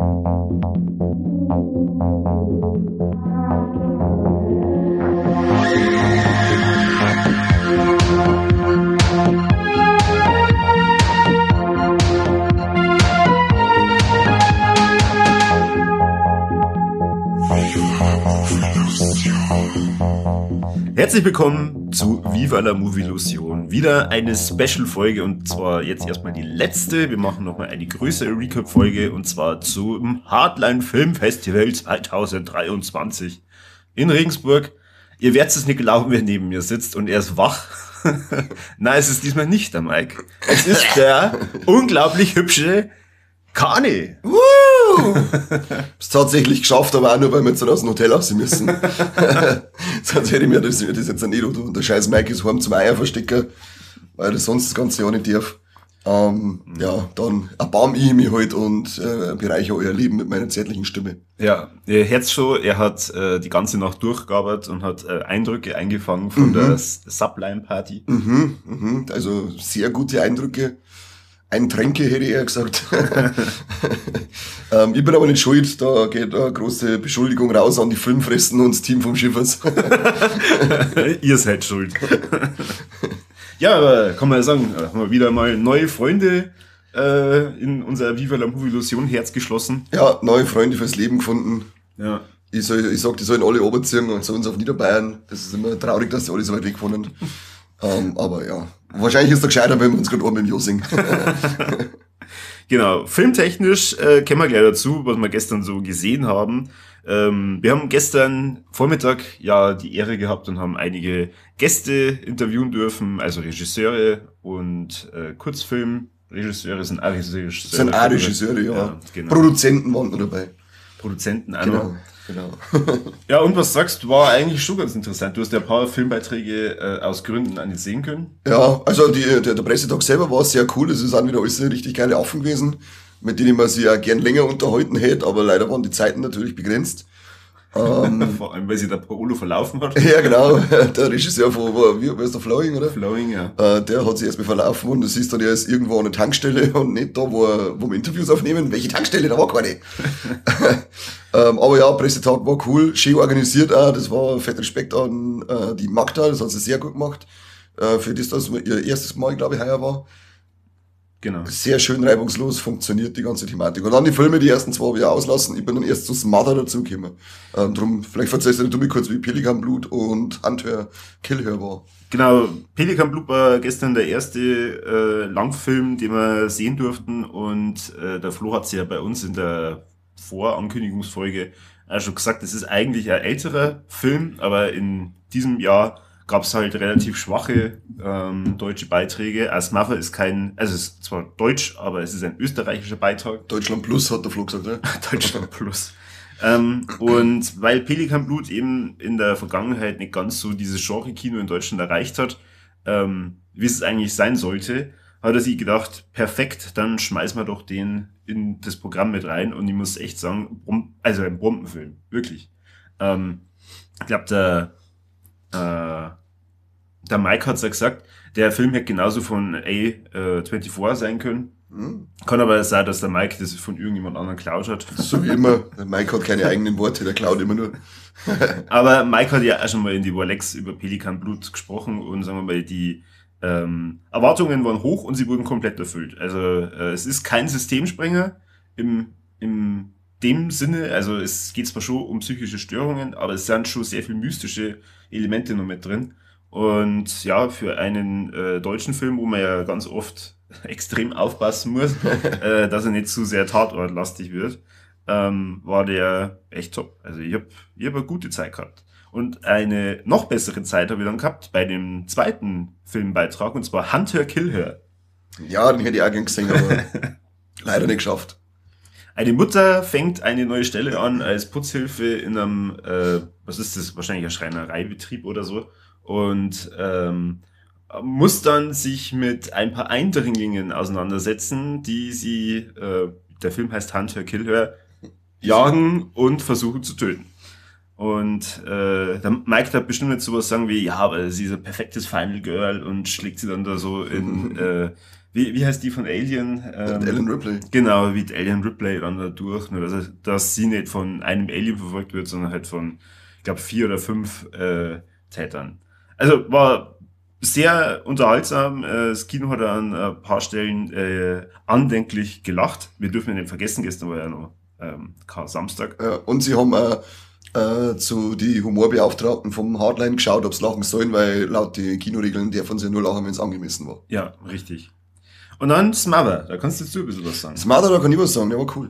Herzlich willkommen zu Viva la Movielusion. Wieder eine Special-Folge und zwar jetzt erstmal die letzte. Wir machen nochmal eine größere Recap-Folge und zwar zum Hardline Film Festival 2023 in Regensburg. Ihr werdet es nicht glauben, wer neben mir sitzt und er ist wach. Nein, es ist diesmal nicht der Mike. Es ist der unglaublich hübsche Kani. Hab's tatsächlich geschafft, aber auch nur, weil wir jetzt aus dem Hotel raus müssen. Sonst hätte ich mir das jetzt nicht und der scheiß Mike ist heim zum Eier verstecken, weil das sonst das ganze Jahr nicht darf. Ja, dann erbarm ich mich halt und bereichere euer Leben mit meiner zärtlichen Stimme. Ja, ihr hört schon, er hat die ganze Nacht durchgearbeitet und hat Eindrücke eingefangen von der Sublime-Party. Also sehr gute Eindrücke. Eintränke, hätte ich eher gesagt. Ich bin aber nicht schuld, da geht eine große Beschuldigung raus an die Filmfressen und das Team vom Schiffers. Ihr seid schuld. Ja, aber kann man ja sagen, haben wir wieder mal neue Freunde in unser Viva la Movielusion Herz geschlossen. Ja, neue Freunde fürs Leben gefunden. Ja. Ich sag, die sollen alle runterziehen und zu uns auf Niederbayern. Das ist immer traurig, dass die alle so weit weg wohnen. Aber ja, wahrscheinlich ist der gescheiter, wenn wir uns gerade oben im Jo singen. Genau, filmtechnisch kommen wir gleich dazu, was wir gestern so gesehen haben. Wir haben gestern Vormittag ja die Ehre gehabt und haben einige Gäste interviewen dürfen, also Regisseure und Kurzfilmregisseure sind auch Regisseure. Ja, genau. Produzenten waren noch dabei. Produzenten auch Genau. noch. Ja, und was sagst du, war eigentlich schon ganz interessant. Du hast ja ein paar Filmbeiträge aus Gründen auch nicht sehen können. Ja, also der Pressetag selber war sehr cool. Es sind wieder alles richtig geile Affen gewesen, mit denen man sich ja gern länger unterhalten hätte, aber leider waren die Zeiten natürlich begrenzt. Vor allem, weil sich der Paolo verlaufen hat. Ja, genau. Der Regisseur von, wie ist der Flowing, oder? Flowing, ja. Der hat sich erstmal verlaufen und das ist dann, er ist irgendwo an der Tankstelle und nicht da, wo wir Interviews aufnehmen. Welche Tankstelle? Da war keine. Aber ja, Pressetag war cool, schön organisiert auch. Das war fett Respekt an die Magda, das hat sie sehr gut gemacht. Für das ihr erstes Mal, glaube ich, heuer war. Genau. Sehr schön reibungslos funktioniert die ganze Thematik. Und dann die Filme, die ersten zwei habe ich auslassen. Ich bin dann erst zu Smother dazugekommen. Drum, vielleicht erzählst du mir kurz, wie Pelikanblut und Hunter Kill Her war. Genau, Pelikanblut war gestern der erste Langfilm, den wir sehen durften. Und der Flo hat es ja bei uns in der Vorankündigungsfolge schon gesagt, es ist eigentlich ein älterer Film, aber in diesem Jahr gab es halt relativ schwache deutsche Beiträge. Asmaffer ist es ist zwar deutsch, aber es ist ein österreichischer Beitrag. Deutschland Plus, hat der Flo gesagt, ne? Deutschland Plus. Und weil Pelikanblut eben in der Vergangenheit nicht ganz so dieses Genre-Kino in Deutschland erreicht hat, wie es eigentlich sein sollte, hat er sich gedacht, perfekt, dann schmeißen wir doch den in das Programm mit rein. Und ich muss echt sagen, also ein Bombenfilm, wirklich. Ich glaube, der Mike hat's ja gesagt, der Film hätte genauso von A24 sein können. Kann aber sein, dass der Mike das von irgendjemand anderem geklaut hat. So wie immer. Der Mike hat keine eigenen Worte, der klaut immer nur. Aber Mike hat ja auch schon mal in die Warlex über Pelikanblut gesprochen und sagen wir mal, die Erwartungen waren hoch und sie wurden komplett erfüllt. Also es ist kein Systemsprenger im dem Sinne, also es geht zwar schon um psychische Störungen, aber es sind schon sehr viel mystische Elemente noch mit drin. Und ja, für einen deutschen Film, wo man ja ganz oft extrem aufpassen muss, dass er nicht zu sehr tatortlastig wird, war der echt top. Also ich hab eine gute Zeit gehabt. Und eine noch bessere Zeit habe ich dann gehabt bei dem zweiten Filmbeitrag, und zwar Hunter Kill Her. Ja, den hätte ich auch gern gesehen, aber leider nicht geschafft. Eine Mutter fängt eine neue Stelle an als Putzhilfe in einem, was ist das, wahrscheinlich ein Schreinereibetrieb oder so, und muss dann sich mit ein paar Eindringlingen auseinandersetzen, die sie, der Film heißt Hunter Kill Her, jagen und versuchen zu töten. Und der Mike hat bestimmt nicht sowas sagen wie, ja, aber sie ist ein perfektes Final Girl, und schlägt sie dann da so in wie heißt die von Alien? Ellen Ripley. Genau, wie die Alien Ripley dann da durch, nur dass sie nicht von einem Alien verfolgt wird, sondern halt von, ich glaube, 4 oder 5 Tätern. Also war sehr unterhaltsam. Das Kino hat an ein paar Stellen andenklich gelacht. Wir dürfen ja nicht vergessen, gestern war ja noch kein Samstag. Und sie haben zu die Humorbeauftragten vom Hardline geschaut, ob sie lachen sollen, weil laut den Kinoregeln dürfen sie nur lachen, wenn es angemessen war. Ja, richtig. Und dann Smother, da kannst jetzt du ein bisschen was sagen. Smother, da kann ich was sagen, der war cool.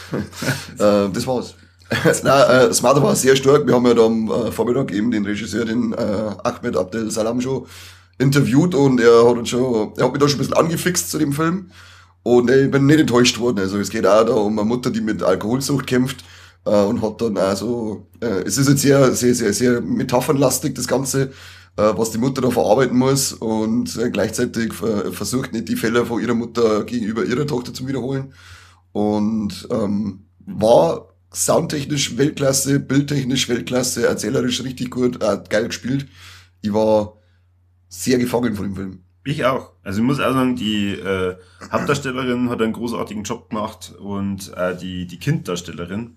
Das war's. Nein, Smother war sehr stark. Wir haben ja da am Vormittag eben den Regisseur, den Ahmed Abdel Salam, schon interviewt und er hat mich da schon ein bisschen angefixt zu dem Film. Und ich bin nicht enttäuscht worden. Also es geht auch da um eine Mutter, die mit Alkoholsucht kämpft und hat dann also es ist jetzt sehr metaphernlastig, das Ganze, was die Mutter da verarbeiten muss und gleichzeitig versucht nicht die Fälle von ihrer Mutter gegenüber ihrer Tochter zu wiederholen. Und war soundtechnisch Weltklasse, bildtechnisch Weltklasse, erzählerisch richtig gut, geil gespielt. Ich war sehr gefangen von dem Film. Ich auch. Also ich muss auch sagen, die Hauptdarstellerin hat einen großartigen Job gemacht und die Kinddarstellerin,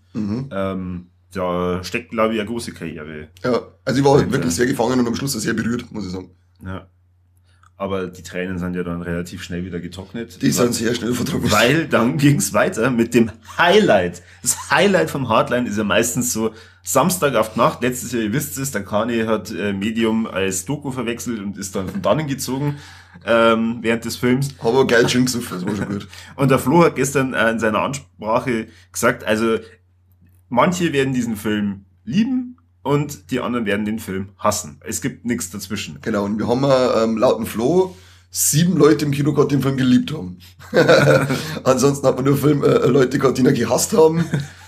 da steckt, glaube ich, eine große Karriere. Ja, also ich war wirklich sehr gefangen und am Schluss sehr berührt, muss ich sagen. Ja. Aber die Tränen sind ja dann relativ schnell wieder getrocknet. Die sind sehr schnell vertrocknet. Weil dann ging's weiter mit dem Highlight. Das Highlight vom Hardline ist ja meistens so Samstag auf die Nacht. Letztes Jahr, ihr wisst es, der Kani hat Medium als Doku verwechselt und ist dann von dannen gezogen während des Films. Aber geil schön gesucht, das war schon gut. Und der Flo hat gestern in seiner Ansprache gesagt, also manche werden diesen Film lieben und die anderen werden den Film hassen. Es gibt nichts dazwischen. Genau, und wir haben laut dem Flo 7 Leute im Kino gehabt, die den Film geliebt haben. Ansonsten hat man nur Leute gehabt, die ihn gehasst haben.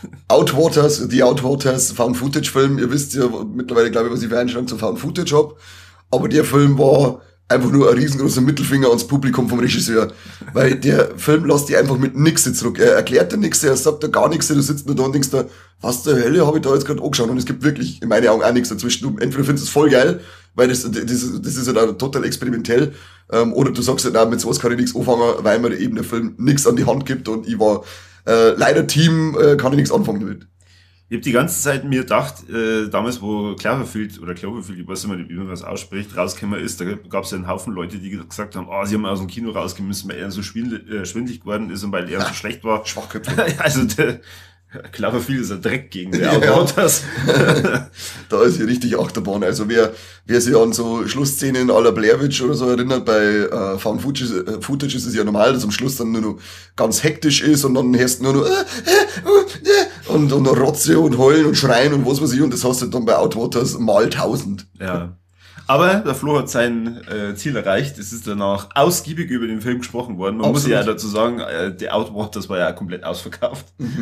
Die Outwaters, Found-Footage-Film. Ihr wisst ja mittlerweile, glaube ich, was ich für Einstellung zu Found-Footage habe. Aber der Film war einfach nur ein riesengroßer Mittelfinger ans Publikum vom Regisseur. Weil der Film lässt dich einfach mit nix zurück. Er erklärt dir nichts, er sagt dir gar nichts, du sitzt nur da und denkst da, was zur Hölle habe ich da jetzt gerade angeschaut? Und es gibt wirklich in meinen Augen auch nichts dazwischen. Du entweder findest es voll geil, weil das ist ja da total experimentell, oder du sagst ja, nein, mit sowas kann ich nichts anfangen, weil mir eben der Film nichts an die Hand gibt und ich war leider Team, kann ich nichts anfangen damit. Ich habe die ganze Zeit mir gedacht, damals wo Cloverfield, ich weiß nicht mehr, wie man das ausspricht, rausgekommen ist, da gab es ja einen Haufen Leute, die gesagt haben, sie haben aus dem Kino rausgehen müssen, weil er so schwindelig geworden ist und weil er so schlecht war. Schwachköpfe. Also der Cloverfield ist ein Dreck gegen die Outwaters. Da ist hier richtig Achterbahn. Also wer sich an so Schlussszenen à la Blair Witch oder so erinnert, bei Found Footage ist es ja normal, dass am Schluss dann nur noch ganz hektisch ist und dann hörst du nur noch und Rotze und Heulen und Schreien und was weiß ich, und das hast du dann bei Outwaters mal 1000. Ja. Aber der Flo hat sein Ziel erreicht. Es ist danach ausgiebig über den Film gesprochen worden. Man muss ja dazu sagen, The Outwaters war ja komplett ausverkauft.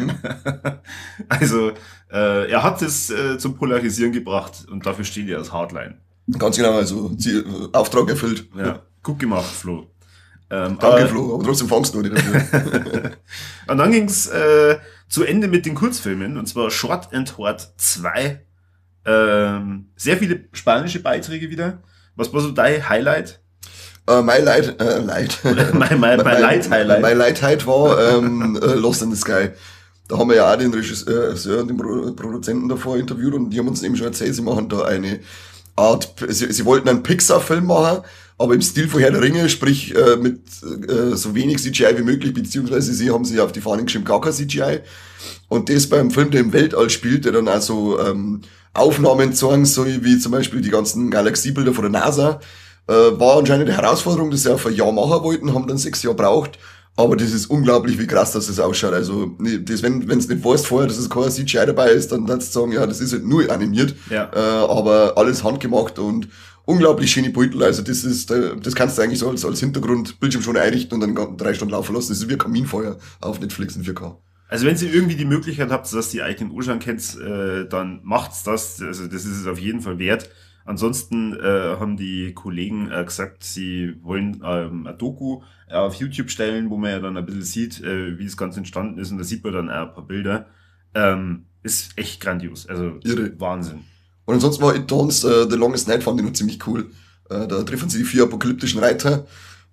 Also er hat es zum Polarisieren gebracht und dafür steht er als Hardline. Ganz genau, also Auftrag erfüllt. Ja, gut gemacht, Flo. Danke, Flo, aber trotzdem fangst du nicht dafür. Und dann ging's zu Ende mit den Kurzfilmen, und zwar Short and Hard 2. Sehr viele spanische Beiträge wieder. Was war so dein Highlight? My Light Highlight war Lost in the Sky. Da haben wir ja auch den Regisseur und den Produzenten davor interviewt und die haben uns eben schon erzählt, sie machen da eine Art, sie wollten einen Pixar-Film machen, aber im Stil von Herr der Ringe, sprich mit so wenig CGI wie möglich, beziehungsweise sie haben sich auf die Fahnen geschrieben, gar kein CGI. Und das beim Film, der im Weltall spielt, der dann also Aufnahmen zeigen soll, wie zum Beispiel die ganzen Galaxiebilder von der NASA, war anscheinend eine Herausforderung, das sie auf ein Jahr machen wollten, haben dann 6 Jahre braucht. Aber das ist unglaublich, wie krass das ausschaut. Also, das, wenn du nicht weißt vorher, dass es kein CGI dabei ist, dann kannst du sagen, ja, das ist halt nur animiert. Ja. Aber alles handgemacht und unglaublich schöne Beutel. Also, das kannst du eigentlich so als Hintergrundbildschirm schon einrichten und dann 3 Stunden laufen lassen. Das ist wie ein Kaminfeuer auf Netflix in 4K. Also wenn ihr irgendwie die Möglichkeit habt, dass ihr euch den anschauen könnt, dann macht's das. Also das ist es auf jeden Fall wert. Ansonsten haben die Kollegen gesagt, sie wollen eine Doku auf YouTube stellen, wo man ja dann ein bisschen sieht, wie das Ganze entstanden ist. Und da sieht man dann auch ein paar Bilder. Ist echt grandios. Also irre. Wahnsinn. Und ansonsten war It Dawns The Longest Night, fand ich noch ziemlich cool. Da treffen sie die 4 apokalyptischen Reiter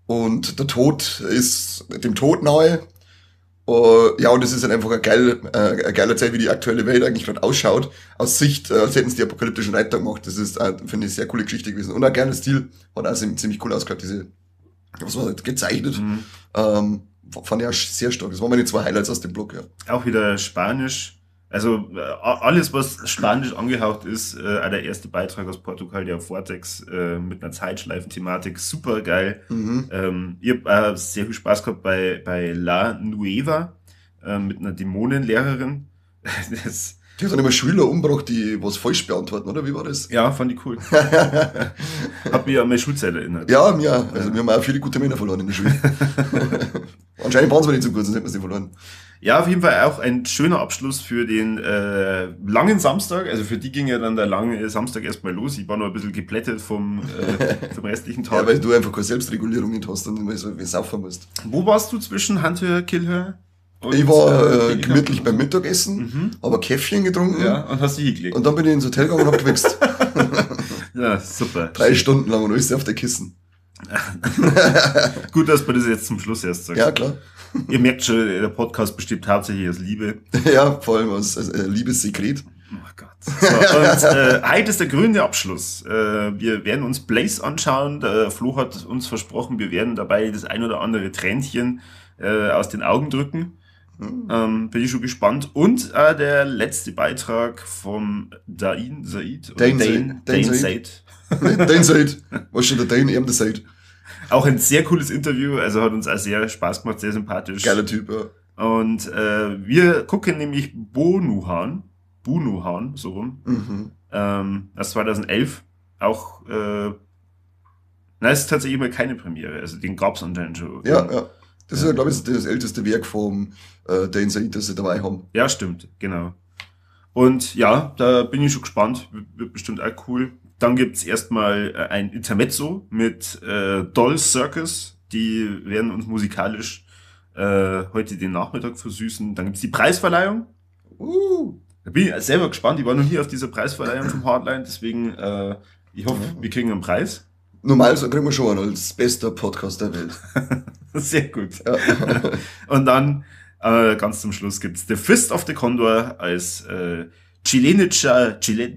und der Tod ist dem Tod nahe. Ja, und es ist halt einfach eine geile Zeit, wie die aktuelle Welt eigentlich gerade ausschaut. Aus Sicht, als hätten sie die apokalyptischen Reiter gemacht. Das ist, finde ich, sehr coole Geschichte gewesen. Und auch geiler Stil. Hat auch ziemlich cool ausgeschaut, was war das, gezeichnet. Fand ich auch sehr stark. Das waren meine 2 Highlights aus dem Blog, ja. Auch wieder Spanisch. Also alles, was Spanisch angehaucht ist, auch der erste Beitrag aus Portugal, der Vortex mit einer Zeitschleifen-Thematik, super geil. Ich habe sehr viel Spaß gehabt bei La Nueva mit einer Dämonenlehrerin. Die hat dann immer Schüler umgebracht, die was falsch beantworten, oder? Wie war das? Ja, fand ich cool. Hat mich an meine Schulzeit erinnert. Ja, ja. Also wir haben auch viele gute Männer verloren in der Schule. Anscheinend waren sie nicht so gut, sonst hätten wir sie verloren. Ja, auf jeden Fall auch ein schöner Abschluss für den langen Samstag. Also für die ging ja dann der lange Samstag erstmal los. Ich war noch ein bisschen geplättet vom restlichen Tag. Ja, weil du einfach keine Selbstregulierung nicht hast und immer so saufen musst. Wo warst du zwischen Handhör, Killhör? Ich war gemütlich beim Mittagessen, habe ein Käffchen getrunken. Ja, und hast dich hingelegt. Und dann bin ich ins Hotel gegangen und hab gewichst. Ja, super. 3 Stunden lang und alles auf der Kissen. Gut, dass man das jetzt zum Schluss erst sagt. Ja, klar. Ihr merkt schon, der Podcast besteht hauptsächlich aus Liebe. Ja, vor allem aus Liebessekret. Oh Gott. So, und heute ist der grüne Abschluss. Wir werden uns Blaze anschauen. Der Flo hat uns versprochen, wir werden dabei das ein oder andere Tränchen aus den Augen drücken. Bin ich schon gespannt. Und der letzte Beitrag vom Dane Said. Dane Said. Was schon der Dane, eben der Said. Auch ein sehr cooles Interview, also hat uns auch sehr Spaß gemacht, sehr sympathisch. Geiler Typ, ja. Und wir gucken nämlich Bunuhan, so rum. Aus 2011. Auch, es ist tatsächlich mal keine Premiere, also den gab's anscheinend schon. Ja, ja. Das ist ja, glaube ich, das älteste Werk vom Dane Said, das sie dabei haben. Ja, stimmt, genau. Und ja, da bin ich schon gespannt, wird bestimmt auch cool. Dann gibt's erstmal ein Intermezzo mit Doll Circus. Die werden uns musikalisch heute den Nachmittag versüßen. Dann gibt's die Preisverleihung. Da bin ich selber gespannt. Ich war noch nie auf dieser Preisverleihung vom Hardline, deswegen ich hoffe, wir kriegen einen Preis. Normal so kriegen wir schon als bester Podcast der Welt. Sehr gut. Ja. Und dann ganz zum Schluss gibt's The Fist of the Condor als chilenischer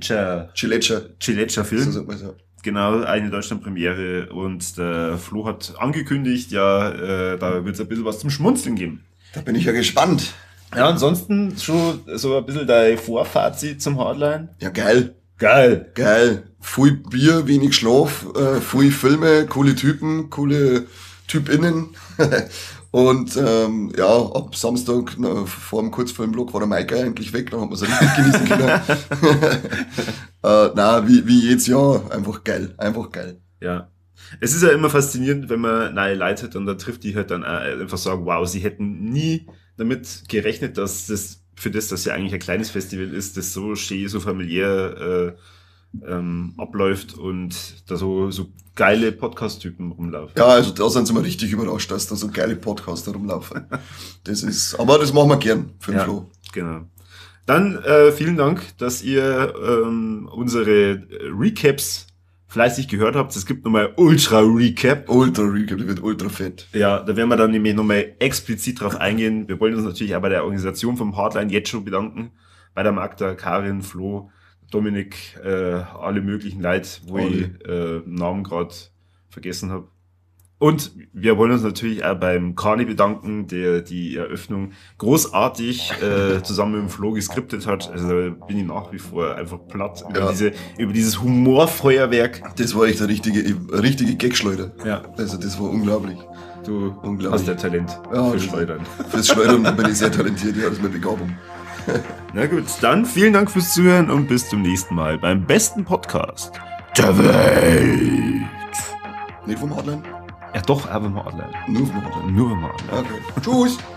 Film. So sagt man so. Genau, eine Deutschland-Premiere. Und der Flo hat angekündigt, ja, da wird's ein bisschen was zum Schmunzeln geben. Da bin ich ja gespannt. Ja, ansonsten schon so ein bisschen dein Vorfazit zum Hardline. Ja, geil. Geil. Geil. Viel Bier, wenig Schlaf, viel Filme, coole Typen, coole TypInnen. Und ja, ab Samstag vor dem Kurzfilmblock war der Maike eigentlich weg, dann haben wir es richtig genießen können. Wie jedes Jahr, einfach geil. Ja. Es ist ja immer faszinierend, wenn man neue Leute hat und da trifft die halt dann einfach sagen, wow, sie hätten nie damit gerechnet, dass das für das ja eigentlich ein kleines Festival ist, das so schön, so familiär abläuft und da so geile Podcast-Typen rumlaufen. Ja, also da sind sie mal richtig überrascht, dass da so geile Podcaster rumlaufen. Aber das machen wir gern für den Flo. Genau. Dann vielen Dank, dass ihr unsere Recaps fleißig gehört habt. Es gibt nochmal Ultra Recap, die wird ultra fett. Ja, da werden wir dann nämlich nochmal explizit drauf eingehen. Wir wollen uns natürlich auch bei der Organisation vom Hardline jetzt schon bedanken. Bei der Magda, Karin, Flo, Dominik, alle möglichen Leute, wo ich Namen gerade vergessen habe. Und wir wollen uns natürlich auch beim Kani bedanken, der die Eröffnung großartig zusammen mit dem Flo geskriptet hat. Also da bin ich nach wie vor einfach platt über dieses Humorfeuerwerk. Das war echt eine richtige Gagschleuder. Ja. Also das war unglaublich. Du hast ja Talent für Schleudern. Fürs Schleudern bin ich sehr talentiert, ja, das ist meine Begabung. Na gut, dann vielen Dank fürs Zuhören und bis zum nächsten Mal beim besten Podcast der Welt. Nicht vom Hardline? Ja doch, aber vom Hardline. Nur vom Hardline. Nur vom Hardline. Okay. Tschüss.